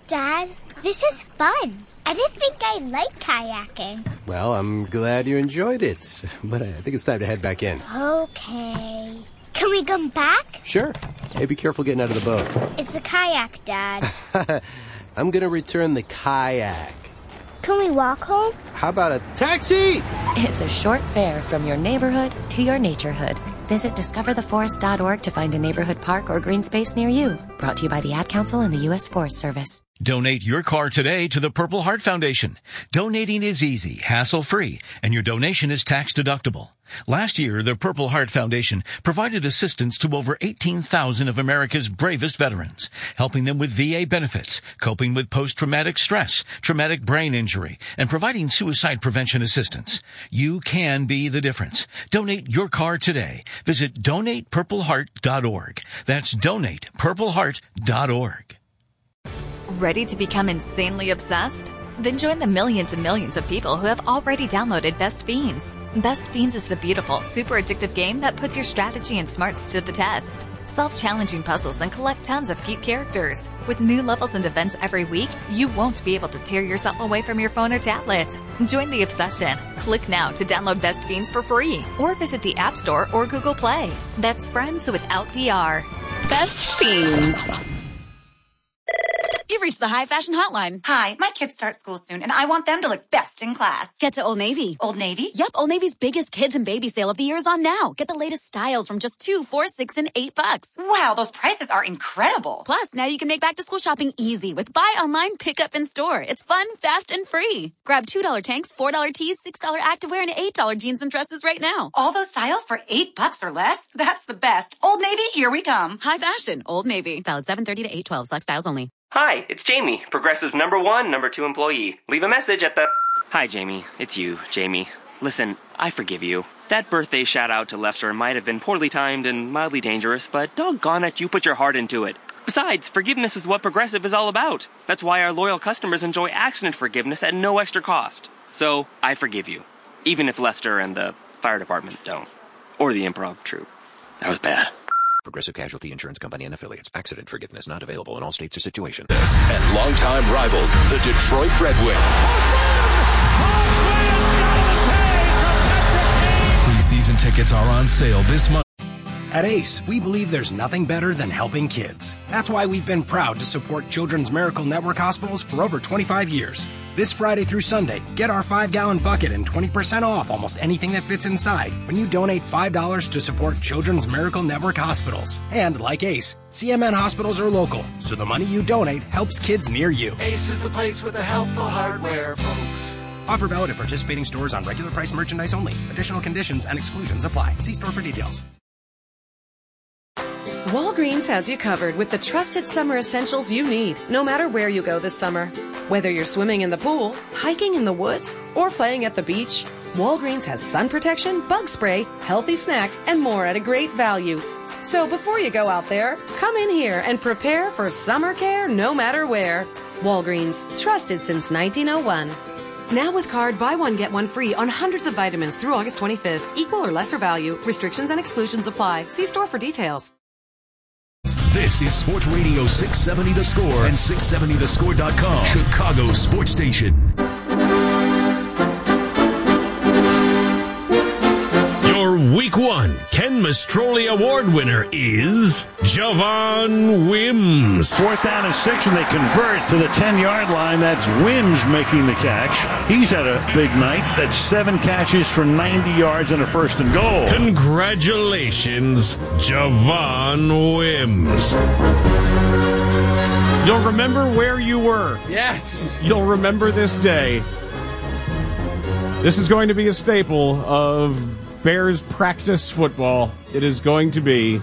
Dad, this is fun. I didn't think I liked kayaking. Well, I'm glad you enjoyed it, but I think it's time to head back in. Okay. Can we come back? Sure. Hey, be careful getting out of the boat. It's a kayak, Dad. I'm gonna return the kayak. Can we walk home? How about a taxi? It's a short fare from your neighborhood to your naturehood. Visit discovertheforest.org to find a neighborhood park or green space near you. Brought to you by the Ad Council and the U.S. Forest Service. Donate your car today to the Purple Heart Foundation. Donating is easy, hassle-free, and your donation is tax-deductible. Last year, the Purple Heart Foundation provided assistance to over 18,000 of America's bravest veterans, helping them with VA benefits, coping with post-traumatic stress, traumatic brain injury, and providing suicide prevention assistance. You can be the difference. Donate your car today. Visit donatepurpleheart.org. That's donatepurpleheart.org. Ready to become insanely obsessed? Then join the millions and millions of people who have already downloaded Best Fiends. Best Fiends is the beautiful, super addictive game that puts your strategy and smarts to the test. Self-challenging puzzles and collect tons of cute characters. With new levels and events every week, you won't be able to tear yourself away from your phone or tablet. Join the obsession. Click now to download Best Fiends for free or visit the App Store or Google Play. That's friends without VR. Best Fiends. You've reached the High Fashion Hotline. Hi, my kids start school soon, and I want them to look best in class. Get to Old Navy. Old Navy? Yep, Old Navy's biggest kids and baby sale of the year is on now. Get the latest styles from just $2, $4, $6, and $8. Wow, those prices are incredible. Plus, now you can make back-to-school shopping easy with buy online, pick up in store. It's fun, fast, and free. Grab $2 tanks, $4 tees, $6 activewear, and $8 jeans and dresses right now. All those styles for $8 or less? That's the best. Old Navy, here we come. High Fashion, Old Navy. Valid 7/30 to 8/12. Select styles only. Hi, it's Jamie, Progressive's #1, #2 employee. Leave a message at the... Hi, Jamie. It's you, Jamie. Listen, I forgive you. That birthday shout-out to Lester might have been poorly timed and mildly dangerous, but doggone it, you put your heart into it. Besides, forgiveness is what Progressive is all about. That's why our loyal customers enjoy accident forgiveness at no extra cost. So, I forgive you. Even if Lester and the fire department don't. Or the improv troupe. That was bad. Progressive Casualty Insurance Company and Affiliates. Accident forgiveness not available in all states or situations. And longtime rivals, the Detroit Red Wings. Preseason tickets are on sale this month. At ACE, we believe there's nothing better than helping kids. That's why we've been proud to support Children's Miracle Network hospitals for over 25 years. This Friday through Sunday, get our 5-gallon bucket and 20% off almost anything that fits inside when you donate $5 to support Children's Miracle Network hospitals. And like ACE, CMN hospitals are local, so the money you donate helps kids near you. ACE is the place with the helpful hardware, folks. Offer valid at participating stores on regular price merchandise only. Additional conditions and exclusions apply. See store for details. Walgreens has you covered with the trusted summer essentials you need, no matter where you go this summer. Whether you're swimming in the pool, hiking in the woods, or playing at the beach, Walgreens has sun protection, bug spray, healthy snacks, and more at a great value. So before you go out there, come in here and prepare for summer care no matter where. Walgreens, trusted since 1901. Now with card, buy one, get one free on hundreds of vitamins through August 25th. Equal or lesser value. Restrictions and exclusions apply. See store for details. This is Sports Radio 670 The Score and 670thescore.com, Chicago Sports Station. Your Week 1 Ken Mastroli Award winner is Javon Wims. 4th down and 6, and they convert to the 10-yard line. That's Wims making the catch. He's had a big night. That's 7 catches for 90 yards and a 1st and goal. Congratulations, Javon Wims. You'll remember where you were. Yes. You'll remember this day. This is going to be a staple of Bears practice football. It is going to be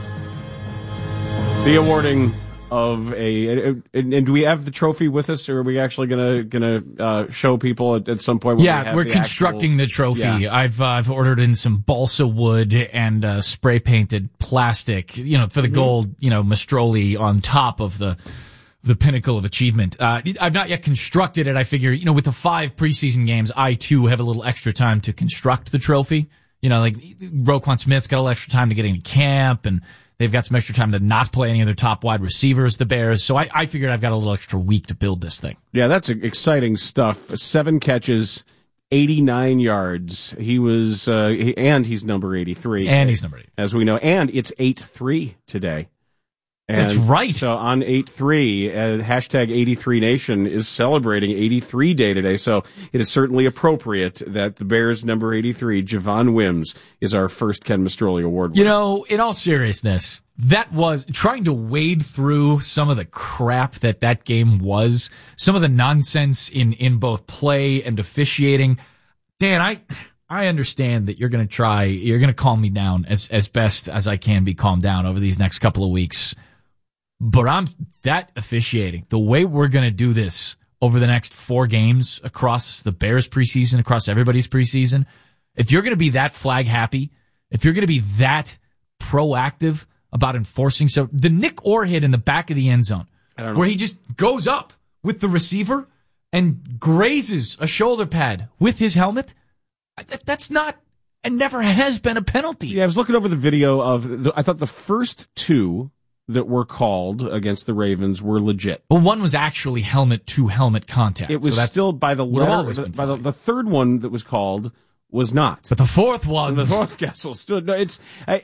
the awarding of and do we have the trophy with us, or are we actually gonna show people at some point? Yeah, we're constructing the trophy. Yeah. I've ordered in some balsa wood and spray painted plastic, for the gold, Mastroli on top of the pinnacle of achievement. I've not yet constructed it. I figure, with the 5 preseason games, I too have a little extra time to construct the trophy. Like Roquan Smith's got a little extra time to get into camp, and They've got some extra time to not play any of their top wide receivers, the Bears. So I figured I've got a little extra week to build this thing. Yeah, that's exciting stuff. 7 catches, 89 yards. He was, and he's number 83. And he's number 83. As we know. And it's 8-3 today. And that's right. So on 8-3, hashtag 83Nation is celebrating 83 Day today. So it is certainly appropriate that the Bears number 83, Javon Wims, is our first Ken Mastrolli Award winner. You know, in all seriousness, that was trying to wade through some of the crap that game was, some of the nonsense in both play and officiating. Dan, I understand that you're going to calm me down as best as I can be calmed down over these next couple of weeks. But that officiating, the way we're going to do this over the next 4 games across the Bears preseason, across everybody's preseason, if you're going to be that flag happy, if you're going to be that proactive about enforcing, so the Nick Orr hit in the back of the end zone, where he just goes up with the receiver and grazes a shoulder pad with his helmet, that's not and never has been a penalty. Yeah, I was looking over the video I thought the first 2 that were called against the Ravens were legit. Well, one was actually helmet-to-helmet contact. It was still by the letter. By the third one that was called was not. But the fourth one... The fourth Kessel stood. No, it's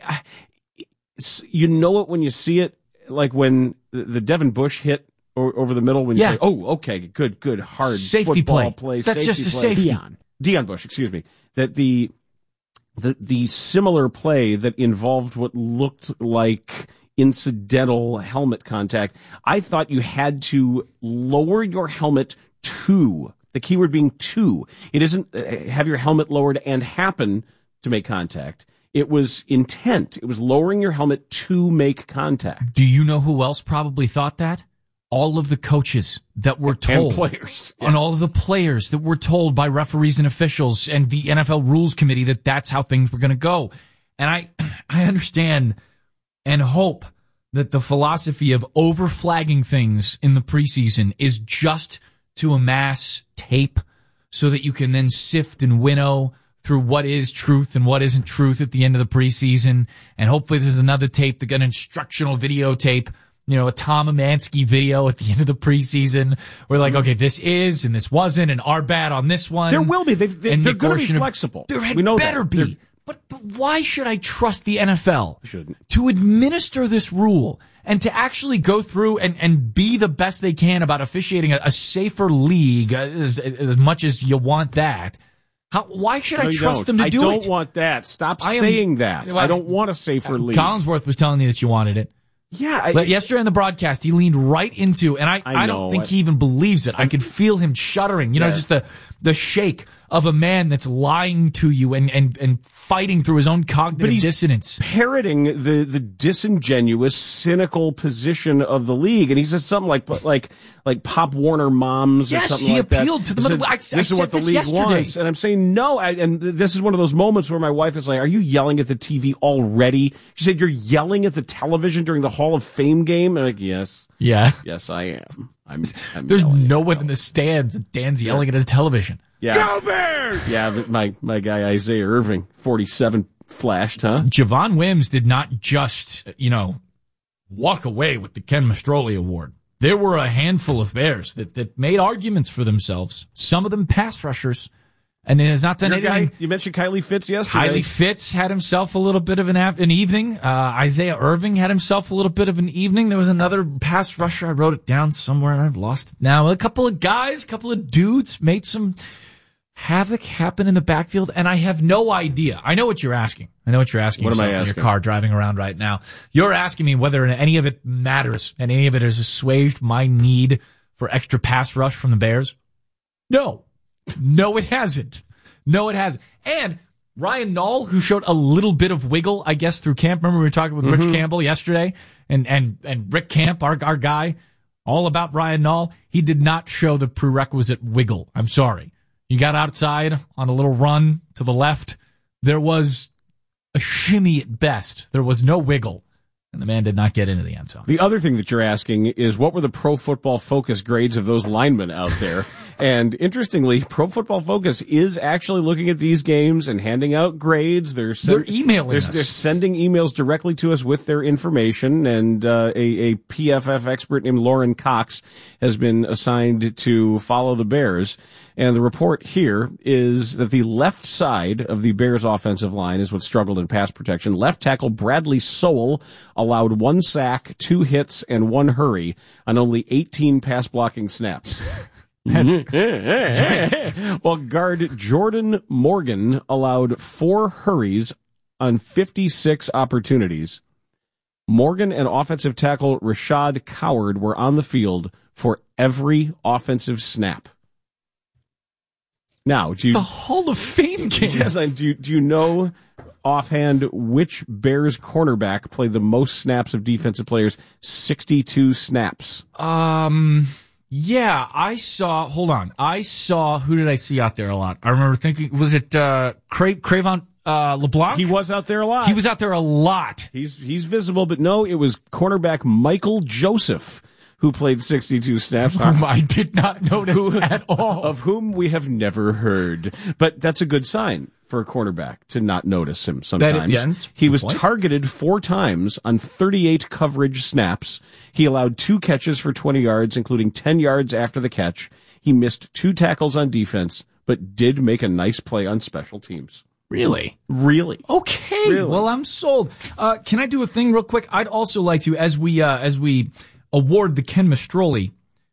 you know it when you see it, like when the Devin Bush hit over the middle, when you say, oh, okay, good, hard safety football play. That's safety just a play. safety. Deion Bush, excuse me. That the similar play that involved what looked like incidental helmet contact, I thought you had to lower your helmet to, the keyword being to. It isn't have your helmet lowered and happen to make contact. It was intent. It was lowering your helmet to make contact. Do you know who else probably thought that? All of the coaches that were told. And players. Yeah. And all of the players that were told by referees and officials and the NFL Rules Committee that that's how things were going to go. And I understand and hope that the philosophy of over-flagging things in the preseason is just to amass tape so that you can then sift and winnow through what is truth and what isn't truth at the end of the preseason. And hopefully there's another tape, an instructional videotape, a Tom Amansky video at the end of the preseason. We're like, okay, this is and this wasn't, and our bad on this one. There will be. They're going to be flexible. We know better that. Be. But why should I trust the NFL to administer this rule and to actually go through and be the best they can about officiating a safer league as much as you want that? Why should I trust them to do it? I don't want that. Stop saying that. I don't want a safer league. Collinsworth was telling you that you wanted it. Yeah. Yesterday in the broadcast, he leaned right into, and I don't think he even believes it. I could feel him shuddering. Just the shake of a man that's lying to you and fighting through his own cognitive dissonance. Parroting the disingenuous, cynical position of the league. And he says something like Pop Warner moms or something like that. Yes, he appealed to them. This is what the league wants. And I'm saying no. And this is one of those moments where my wife is like, are you yelling at the TV already? She said, you're yelling at the television during the Hall of Fame game? And I'm like, yes. Yeah. Yes, I am. I'm There's no one in the stands. Dan's yelling at his television. Yeah. Go Bears! Yeah, my guy Isaiah Irving, 47 flashed, huh? Javon Wims did not just, walk away with the Ken Mastrolli Award. There were a handful of Bears that made arguments for themselves. Some of them pass rushers. And it has not done anything. You mentioned Kylie Fitz yesterday. Kylie Fitz had himself a little bit of an evening. Isaiah Irving had himself a little bit of an evening. There was another pass rusher. I wrote it down somewhere and I've lost it now. A couple of guys, a couple of dudes made some havoc happen in the backfield, and I have no idea. I know what you're asking. What am I asking? In your car driving around right now. You're asking me whether any of it matters and any of it has assuaged my need for extra pass rush from the Bears. No, it hasn't. And Ryan Nall, who showed a little bit of wiggle, I guess, through camp. Remember we were talking with Rich Campbell yesterday? And Rick Camp, our guy, all about Ryan Nall. He did not show the prerequisite wiggle. I'm sorry. You got outside on a little run to the left. There was a shimmy at best. There was no wiggle. and the man did not get into the end zone. The other thing that you're asking is what were the Pro Football Focus grades of those linemen out there? And interestingly, Pro Football Focus is actually looking at these games and handing out grades. They're emailing us. They're sending emails directly to us with their information, and a PFF expert named Lauren Cox has been assigned to follow the Bears. And the report here is that the left side of the Bears offensive line is what struggled in pass protection. Left tackle Bradley Sowell allowed 1 sack, 2 hits, and 1 hurry on only 18 pass blocking snaps. Well, guard Jordan Morgan allowed 4 hurries on 56 opportunities. Morgan and offensive tackle Rashad Coward were on the field for every offensive snap. Now, the Hall of Fame game. Yes, do you know offhand which Bears cornerback played the most snaps of defensive players? 62 snaps. Yeah, I saw, who did I see out there a lot? I remember thinking, was it Cravon LeBlanc? He was out there a lot. He was out there a lot. He's visible, but no, it was cornerback Michael Joseph who played 62 snaps. Whom I did not notice at all. Of whom we have never heard. But that's a good sign for a cornerback to not notice him sometimes. He was targeted 4 times on 38 coverage snaps. He allowed 2 catches for 20 yards, including 10 yards after the catch. He missed 2 tackles on defense, but did make a nice play on special teams. Really? Okay. Really? Well, I'm sold. Can I do a thing real quick? I'd also like to, as we award the Ken Mastroli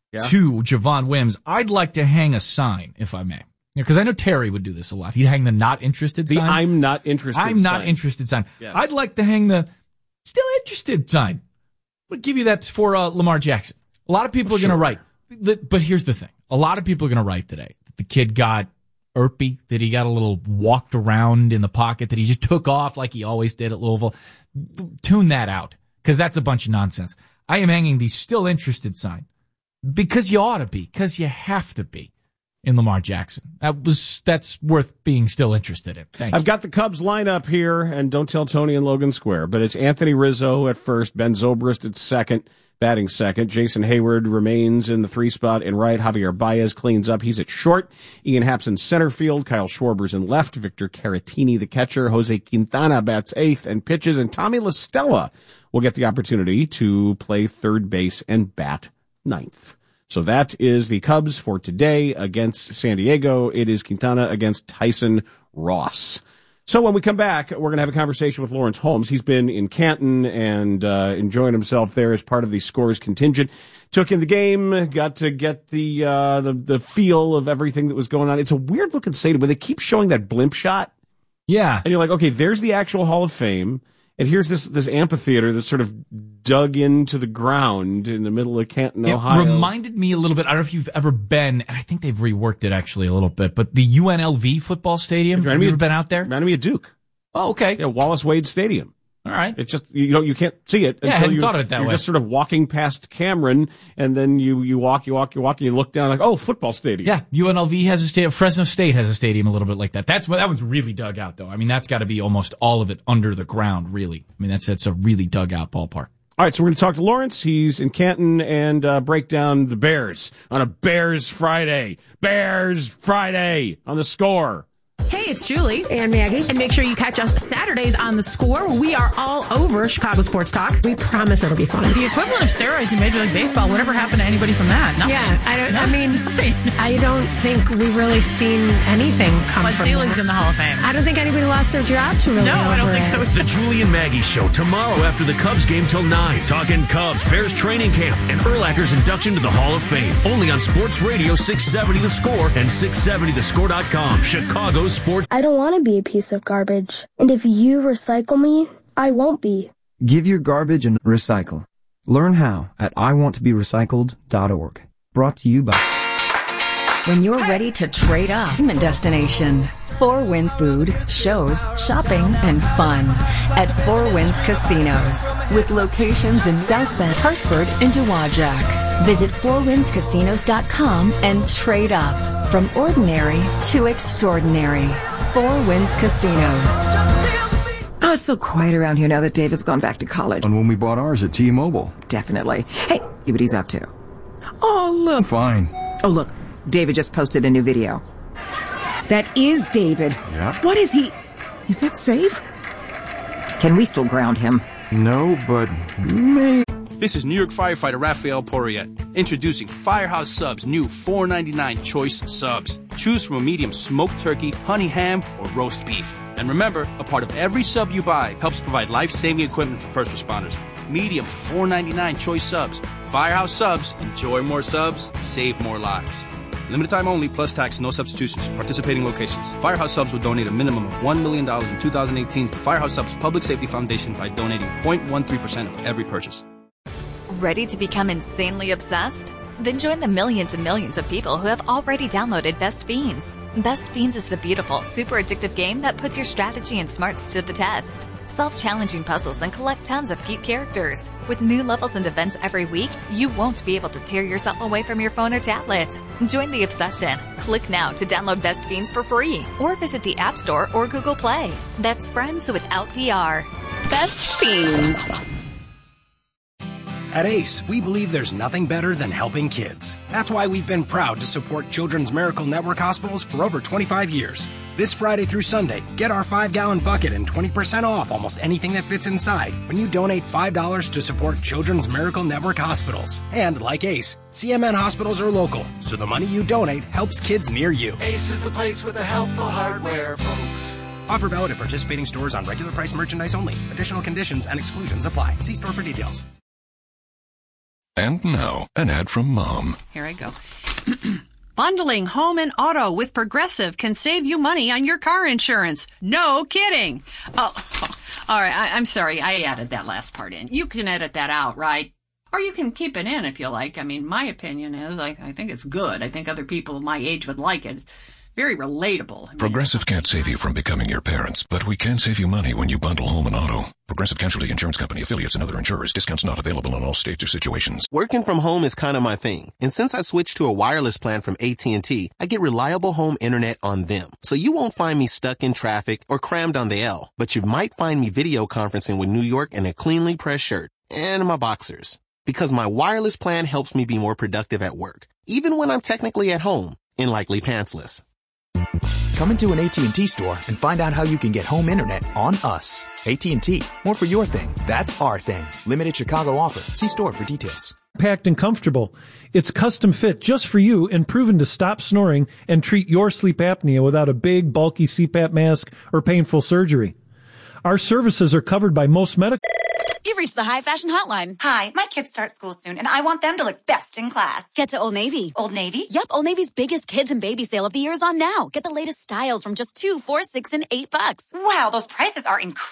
to Javon Wims, I'd like to hang a sign, if I may. Because I know Terry would do this a lot. He'd hang the not interested sign. I'm not interested sign. Yes. I'd like to hang the still interested sign. We'll give you that for Lamar Jackson. A lot of people are going to write. But here's the thing. A lot of people are going to write today that the kid got irpy, that he got a little walked around in the pocket, that he just took off like he always did at Louisville. Tune that out, because that's a bunch of nonsense. I am hanging the still interested sign because you ought to be, because you have to be in Lamar Jackson. That's worth being still interested in. Thank you. I've got the Cubs lineup here, and don't tell Tony in Logan Square, but it's Anthony Rizzo at first, Ben Zobrist at second, batting second. Jason Hayward remains in the 3 spot in right. Javier Baez cleans up. He's at short. Ian Happ's in center field. Kyle Schwarber's in left. Victor Caratini, the catcher. Jose Quintana bats 8th and pitches, and Tommy La Stella will get the opportunity to play third base and bat 9th. So that is the Cubs for today against San Diego. It is Quintana against Tyson Ross. So when we come back, we're going to have a conversation with Lawrence Holmes. He's been in Canton and enjoying himself there as part of the Scores contingent. Took in the game, got to get the feel of everything that was going on. It's a weird looking stadium, but they keep showing that blimp shot. Yeah. And you're like, okay, there's the actual Hall of Fame. And here's this amphitheater that's sort of dug into the ground in the middle of Canton, Ohio. It reminded me a little bit, I don't know if you've ever been, and I think they've reworked it actually a little bit, but the UNLV football stadium, have you ever been out there? Reminded me of Duke. Oh, okay. Yeah, Wallace Wade Stadium. All right. It's just, you can't see it. Yeah, I hadn't thought of it that way. You're just sort of walking past Cameron, and then you walk, and you look down like, oh, football stadium. Yeah, UNLV has a stadium. Fresno State has a stadium a little bit like that. That one's really dug out, though. I mean, that's got to be almost all of it under the ground, really. I mean, that's a really dug out ballpark. All right, so we're going to talk to Lawrence. He's in Canton and break down the Bears on a Bears Friday. Bears Friday on the Score. Hey, it's Julie and Maggie. And make sure you catch us Saturdays on The Score. We are all over Chicago Sports Talk. We promise it'll be fun. The equivalent of steroids in Major League Baseball. Whatever happened to anybody from that? Nothing. Yeah, I don't think we've really seen anything come from Selig's in the Hall of Fame. I don't think anybody lost their jobs really. No, I don't think so. The Julie and Maggie Show tomorrow after the Cubs game till 9. Talking Cubs, Bears training camp, and Urlacher's induction to the Hall of Fame. Only on Sports Radio 670 The Score and 670thescore.com. Chicago Sports. I don't want to be a piece of garbage. And if you recycle me, I won't be. Give your garbage and recycle. Learn how at iwanttoberecycled.org. Brought to you by... When you're ready to trade up, destination. 4 Winds food, shows, shopping, and fun at 4 Winds Casinos. With locations in South Bend, Hartford, and Dowagiac. Visit 4windscasinos.com and trade up. From ordinary to extraordinary. 4 Winds Casinos. Oh, it's so quiet around here now that David's gone back to college. And when we bought ours at T-Mobile. Definitely. Hey, see what he's up to. Oh, look. Fine. Oh, look. David just posted a new video. That is David. Yeah. What is he? Is that safe? Can we still ground him? No, but maybe. This is New York firefighter Raphael Porriette, introducing Firehouse Subs' new $4.99 choice subs. Choose from a medium smoked turkey, honey ham, or roast beef. And remember, a part of every sub you buy helps provide life-saving equipment for first responders. Medium $4.99 choice subs. Firehouse Subs. Enjoy more subs, save more lives. Limited time only, plus tax, no substitutions. Participating locations. Firehouse Subs will donate a minimum of $1 million in 2018 to Firehouse Subs Public Safety Foundation by donating 0.13% of every purchase. Ready to become insanely obsessed? Then join the millions and millions of people who have already downloaded Best Fiends. Best Fiends is the beautiful, super addictive game that puts your strategy and smarts to the test. Solve challenging puzzles and collect tons of cute characters. With new levels and events every week, you won't be able to tear yourself away from your phone or tablet. Join the obsession. Click now to download Best Fiends for free or visit the App Store or Google Play. That's friends without the R. Best Fiends. At ACE, we believe there's nothing better than helping kids. That's why we've been proud to support Children's Miracle Network hospitals for over 25 years. This Friday through Sunday, get our 5-gallon bucket and 20% off almost anything that fits inside when you donate $5 to support Children's Miracle Network hospitals. And like ACE, CMN hospitals are local, so the money you donate helps kids near you. Ace is the place with the helpful hardware, folks. Offer valid at participating stores on regular price merchandise only. Additional conditions and exclusions apply. See store for details. And now, an ad from Mom. Here I go. Bundling home and auto with Progressive can save you money on your car insurance. No kidding. Oh, all right. I'm sorry. I added that last part in. You can edit that out, right? Or you can keep it in if you like. I mean, my opinion is I think it's good. I think other people my age would like it. It's very relatable. I mean, Progressive can't save you from becoming your parents, but we can save you money when you bundle home and auto. Progressive Casualty Insurance Company, affiliates, and other insurers. Discounts not available in all states or situations. Working from home is kind of my thing. And since I switched to a wireless plan from AT&T, I get reliable home internet on them. So you won't find me stuck in traffic or crammed on the L. But you might find me video conferencing with New York in a cleanly pressed shirt and my boxers. Because my wireless plan helps me be more productive at work, even when I'm technically at home and likely pantsless. Come into an AT&T store and find out how you can get home internet on us. AT&T. More for your thing. That's our thing. Limited Chicago offer. See store for details. Packed and comfortable. It's custom fit just for you and proven to stop snoring and treat your sleep apnea without a big, bulky CPAP mask or painful surgery. Our services are covered by most medical... You've reached the High Fashion Hotline. Hi, my kids start school soon, and I want them to look best in class. Get to Old Navy. Old Navy? Yep, Old Navy's biggest kids and baby sale of the year is on now. Get the latest styles from just $2, $4, $6, and $8. Wow, those prices are incredible.